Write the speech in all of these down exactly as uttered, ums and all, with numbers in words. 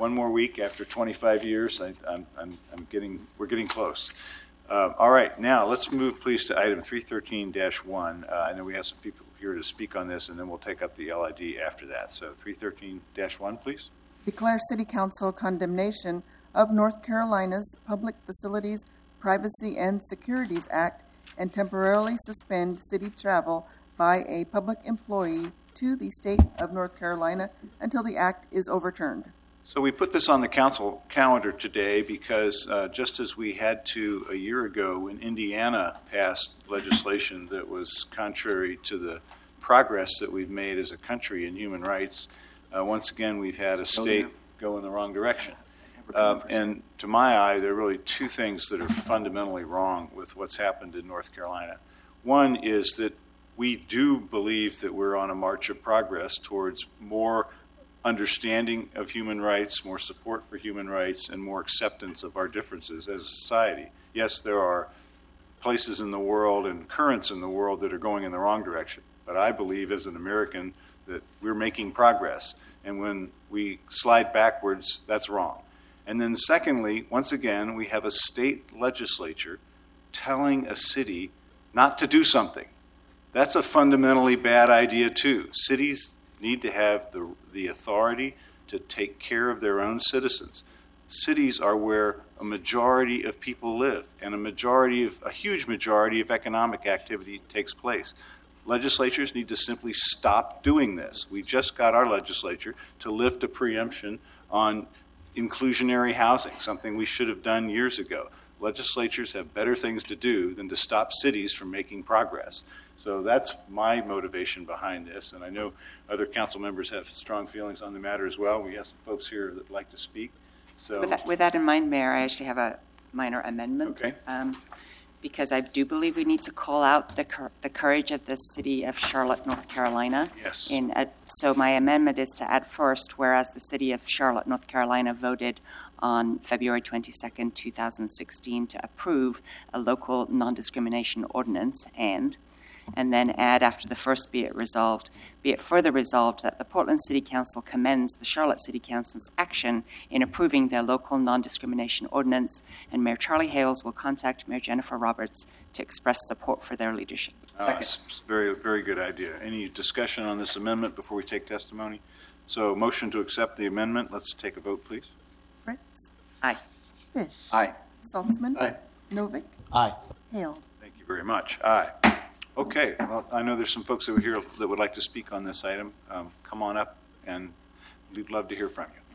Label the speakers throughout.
Speaker 1: one more week after twenty-five years. I, I'm, I'm, I'm getting, we're getting close. Uh, all right, now let's move, please, to item three thirteen dash one. Uh, I know we have some people here to speak on this, and then we'll take up the L I D after that. So three thirteen dash one, please.
Speaker 2: Declare City Council condemnation of North Carolina's Public Facilities Privacy and Securities Act and temporarily suspend city travel by a public employee to the state of North Carolina until the act is overturned.
Speaker 1: So we put this on the council calendar today because uh, just as we had to a year ago when Indiana passed legislation that was contrary to the progress that we've made as a country in human rights, uh, once again we've had a state go in the wrong direction. Um, and to my eye, there are really two things that are fundamentally wrong with what's happened in North Carolina. One is that we do believe that we're on a march of progress towards more understanding of human rights, more support for human rights, and more acceptance of our differences as a society. Yes, there are places in the world and currents in the world that are going in the wrong direction, but I believe as an American that we're making progress, and when we slide backwards, that's wrong. And then secondly, once again, we have a state legislature telling a city not to do something. That's a fundamentally bad idea too. Cities need to have the, the authority to take care of their own citizens. Cities are where a majority of people live, and a majority of, a huge majority of economic activity takes place. Legislatures need to simply stop doing this. We just got our legislature to lift a preemption on inclusionary housing, something we should have done years ago. Legislatures have better things to do than to stop cities from making progress. So that's my motivation behind this, and I know other council members have strong feelings on the matter as well. We have some folks here that would like to speak. So,
Speaker 3: with that, with that in mind, Mayor, I actually have a minor amendment.
Speaker 1: Okay.
Speaker 3: Um, because I do believe we need to call out the cur- the courage of the city of Charlotte, North Carolina.
Speaker 1: Yes.
Speaker 3: In a, so my amendment is to add first, whereas the city of Charlotte, North Carolina voted on February twenty-second, twenty sixteen to approve a local non-discrimination ordinance, and and then add after the first, be it resolved, be it further resolved that the Portland City Council commends the Charlotte City Council's action in approving their local non-discrimination ordinance, and Mayor Charlie Hales will contact Mayor Jennifer Roberts to express support for their leadership.
Speaker 1: Uh, it's a very, very good idea. Any discussion on this amendment before we take testimony? So motion to accept the amendment. Let's take a vote, please.
Speaker 2: Fritz?
Speaker 3: Aye.
Speaker 2: Fish?
Speaker 4: Aye.
Speaker 2: Saltzman?
Speaker 4: Aye.
Speaker 2: Novick?
Speaker 4: Aye.
Speaker 2: Hales?
Speaker 1: Thank you very much. Aye. Okay. Well, I know there's some folks that were here that would like to speak on this item. Um, come on up, and we'd love to hear from you.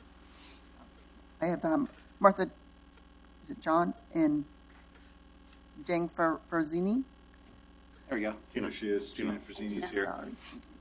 Speaker 2: I have um, Martha, is it John, and Jane Fer- Ferzini?
Speaker 4: There we go.
Speaker 1: Here she is. Gina Frazzini is here.
Speaker 2: Sorry.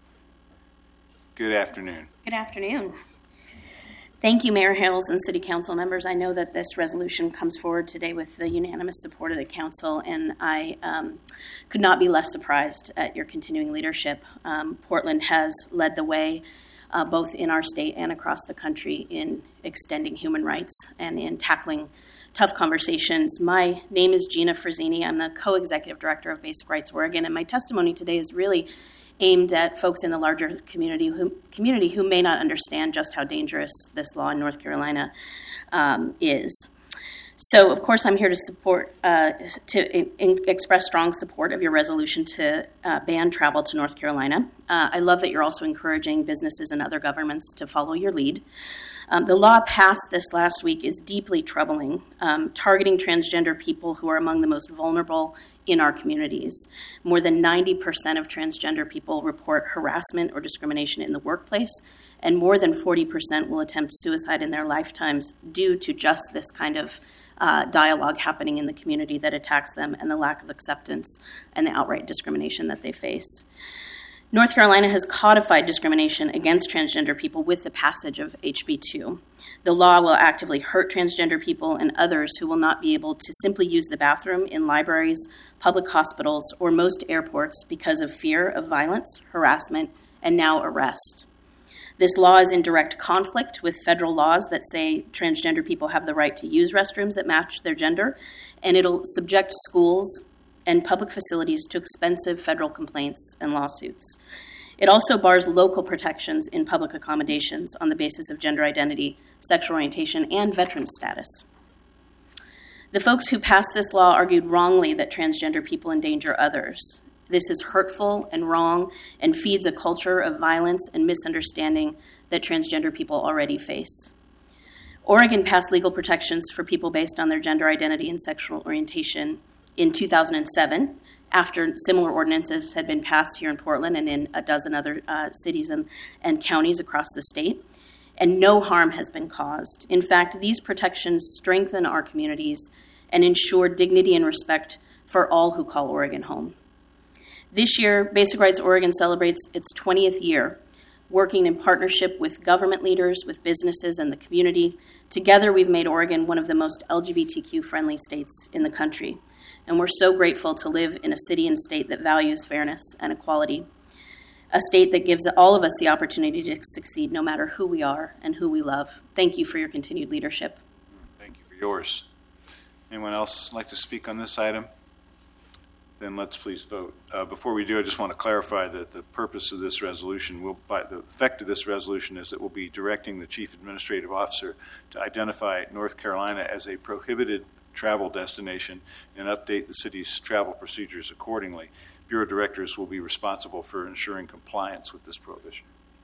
Speaker 1: Good afternoon.
Speaker 5: Good afternoon. Thank you, Mayor Hales and City Council members. I know that this resolution comes forward today with the unanimous support of the Council, and I um, could not be less surprised at your continuing leadership. Um, Portland has led the way, uh, both in our state and across the country, in extending human rights and in tackling tough conversations. My name is Gina Frazzini. I'm the co-executive director of Basic Rights Oregon, and my testimony today is really aimed at folks in the larger community who, community who may not understand just how dangerous this law in North Carolina um, is. So, of course, I'm here to support, uh, to in, in express strong support of your resolution to uh, ban travel to North Carolina. Uh, I love that you're also encouraging businesses and other governments to follow your lead. Um, the law passed this last week is deeply troubling, um, targeting transgender people who are among the most vulnerable in our communities. More than ninety percent of transgender people report harassment or discrimination in the workplace, and more than forty percent will attempt suicide in their lifetimes due to just this kind of uh, dialogue happening in the community that attacks them and the lack of acceptance and the outright discrimination that they face. North Carolina has codified discrimination against transgender people with the passage of H B two. The law will actively hurt transgender people and others who will not be able to simply use the bathroom in libraries, public hospitals, or most airports because of fear of violence, harassment, and now arrest. This law is in direct conflict with federal laws that say transgender people have the right to use restrooms that match their gender, and it'll subject schools and public facilities to expensive federal complaints and lawsuits. It also bars local protections in public accommodations on the basis of gender identity, sexual orientation, and veteran status. The folks who passed this law argued wrongly that transgender people endanger others. This is hurtful and wrong and feeds a culture of violence and misunderstanding that transgender people already face. Oregon passed legal protections for people based on their gender identity and sexual orientation in two thousand seven, after similar ordinances had been passed here in Portland and in a dozen other uh, cities and, and counties across the state, and no harm has been caused. In fact, these protections strengthen our communities and ensure dignity and respect for all who call Oregon home. This year, Basic Rights Oregon celebrates its twentieth year, working in partnership with government leaders, with businesses, and the community. Together, we've made Oregon one of the most L G B T Q-friendly states in the country. And we're so grateful to live in a city and state that values fairness and equality, a state that gives all of us the opportunity to succeed no matter who we are and who we love. Thank you for your continued leadership.
Speaker 1: Thank you for yours. Anyone else like to speak on this item? Then let's please vote. Uh, before we do, I just want to clarify that the purpose of this resolution will, by the effect of this resolution is that we'll be directing the Chief Administrative Officer to identify North Carolina as a prohibited travel destination and update the city's travel procedures accordingly. Bureau directors will be responsible for ensuring compliance with this prohibition.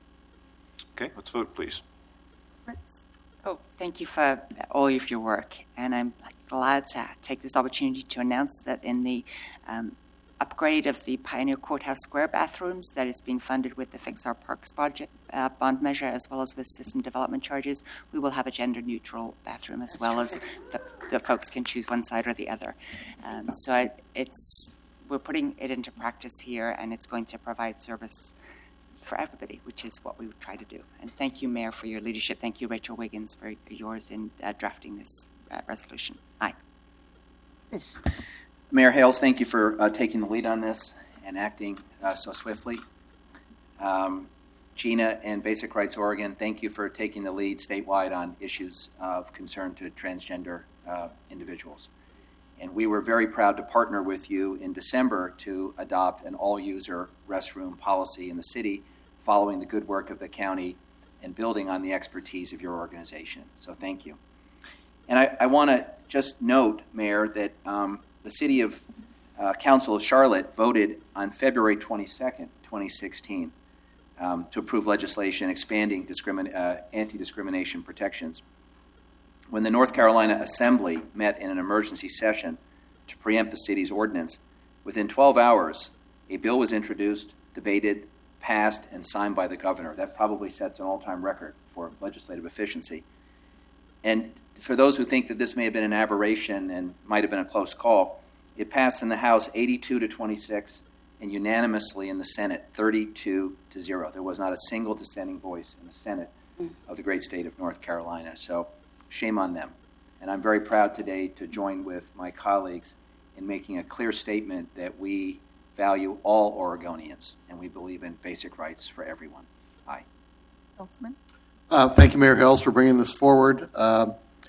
Speaker 1: Okay, let's vote, please.
Speaker 2: Fritz.
Speaker 3: Oh, thank you for all of your work, and I'm glad to take this opportunity to announce that in the um, upgrade of the Pioneer Courthouse Square bathrooms that is being funded with the Fix Our Parks budget, uh, bond measure, as well as with system development charges, we will have a gender-neutral bathroom as well as the, the folks can choose one side or the other. Um, so I, it's we're putting it into practice here, and it's going to provide service for everybody, which is what we would try to do. And thank you, Mayor, for your leadership. Thank you, Rachel Wiggins, for yours in uh, drafting this uh, resolution. Aye.
Speaker 2: Fish.
Speaker 4: Mayor Hales, thank you for uh, taking the lead on this and acting uh, so swiftly. Um, Gina and Basic Rights Oregon, thank you for taking the lead statewide on issues of concern to transgender uh, individuals. And we were very proud to partner with you in December to adopt an all-user restroom policy in the city, following the good work of the county and building on the expertise of your organization. So thank you. And I, I want to just note, Mayor, that um, the City of uh, Council of Charlotte voted on February twenty-second, twenty sixteen, um, to approve legislation expanding discrimin- uh, anti-discrimination protections. When the North Carolina Assembly met in an emergency session to preempt the city's ordinance, within twelve hours, a bill was introduced, debated, passed, and signed by the governor. That probably sets an all-time record for legislative efficiency. And for those who think that this may have been an aberration and might have been a close call, it passed in the House eighty-two to twenty-six and unanimously in the Senate thirty-two to zero. There was not a single dissenting voice in the Senate of the great state of North Carolina. So shame on them. And I'm very proud today to join with my colleagues in making a clear statement that we value all Oregonians and we believe in basic rights for everyone. Aye.
Speaker 2: Schultzman.
Speaker 6: Uh, thank you, Mayor Hales, for bringing this forward. Uh,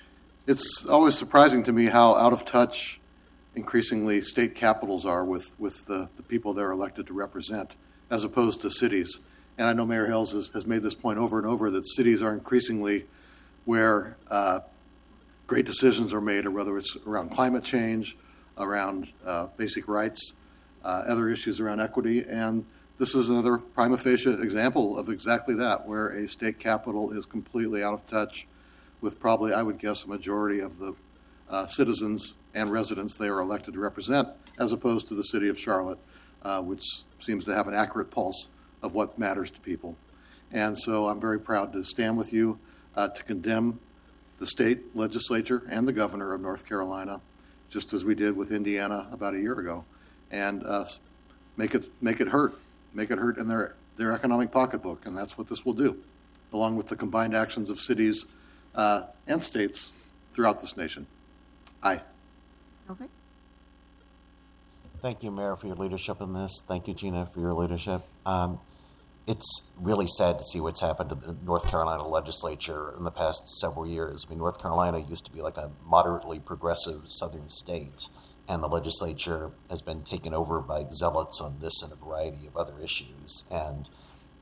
Speaker 6: it's always surprising to me how out of touch increasingly state capitals are with, with the, the people they're elected to represent, as opposed to cities. And I know Mayor Hales has, has made this point over and over, that cities are increasingly where uh, great decisions are made, or whether it's around climate change, around uh, basic rights, uh, other issues around equity. And this is another prima facie example of exactly that, where a state capital is completely out of touch with probably, I would guess, a majority of the uh, citizens and residents they are elected to represent, as opposed to the city of Charlotte, uh, which seems to have an accurate pulse of what matters to people. And so I'm very proud to stand with you uh, to condemn the state legislature and the governor of North Carolina, just as we did with Indiana about a year ago, and uh, make it make it hurt. Make it hurt in their, their economic pocketbook, and that's what this will do, along with the combined actions of cities uh, and states throughout this nation. Aye.
Speaker 2: Okay.
Speaker 7: Thank you, Mayor, for your leadership in this. Thank you, Gina, for your leadership. Um, it's really sad to see what's happened to the North Carolina legislature in the past several years. I mean, North Carolina used to be like a moderately progressive southern state, and the legislature has been taken over by zealots on this and a variety of other issues. And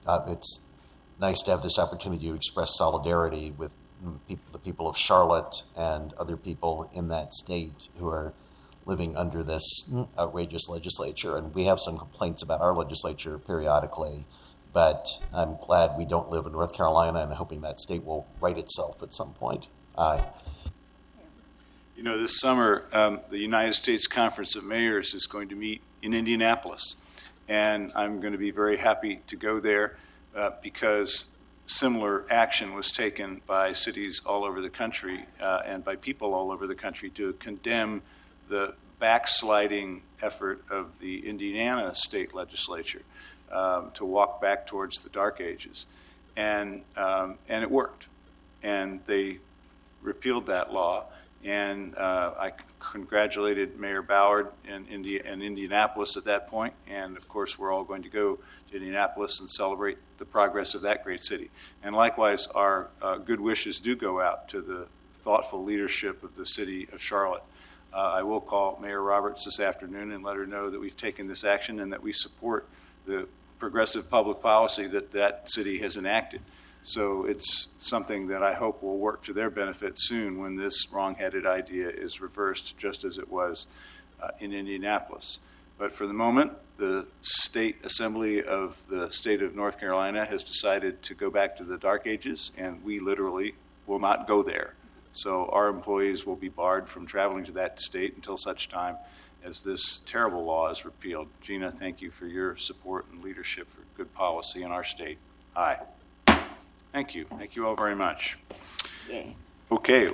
Speaker 7: Uh, it's nice to have this opportunity to express solidarity with people, the people of Charlotte and other people in that state who are living under this outrageous legislature. And we have some complaints about our legislature periodically, but I'm glad we don't live in North Carolina and hoping that state will right itself at some point. Aye.
Speaker 1: You know, this summer, um, the United States Conference of Mayors is going to meet in Indianapolis, and I'm going to be very happy to go there uh, because similar action was taken by cities all over the country uh, and by people all over the country to condemn the backsliding effort of the Indiana state legislature um, to walk back towards the dark ages. And, um, and it worked. And they repealed that law. And uh, I congratulated Mayor Ballard in, Indi- in Indianapolis at that point. And, of course, we're all going to go to Indianapolis and celebrate the progress of that great city. And likewise, our uh, good wishes do go out to the thoughtful leadership of the city of Charlotte. Uh, I will call Mayor Roberts this afternoon and let her know that we've taken this action and that we support the progressive public policy that that city has enacted. So it's something that I hope will work to their benefit soon when this wrong-headed idea is reversed, just as it was uh, in Indianapolis. But for the moment, the State Assembly of the state of North Carolina has decided to go back to the dark ages, and we literally will not go there. So our employees will be barred from traveling to that state until such time as this terrible law is repealed. Gina, thank you for your support and leadership for good policy in our state. Aye. Thank you. Thank you all very much.
Speaker 3: Yay.
Speaker 1: Okay.